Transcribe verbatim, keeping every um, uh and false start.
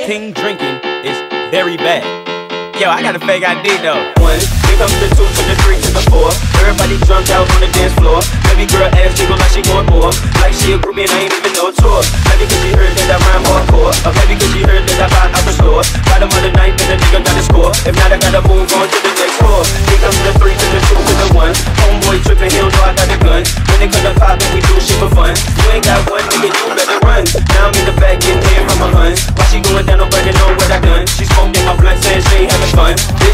king drinking is very bad. Yo, I got a fake I D though. One, here comes the two, to the three, to the four. Everybody drunk out on the dance floor. Baby girl ass jiggle like she going for. Like she a groupie and I ain't even no tour. Maybe cause she heard that I rhyme hardcore. Or maybe cause she heard that I buy out the store. Bottom of the ninth and the nigga got to score. If not, I gotta move on to the next floor. Here comes the three, to the two, to the one. Homeboy tripping, he don't know I got the gun. When it comes to poppin', we do shit for fun. You ain't got one, nigga, you better run. Now I'm in the back getting hair from my hun. While she going down, nobody know what I done. She smoked in my blunt saying she ain't having fun.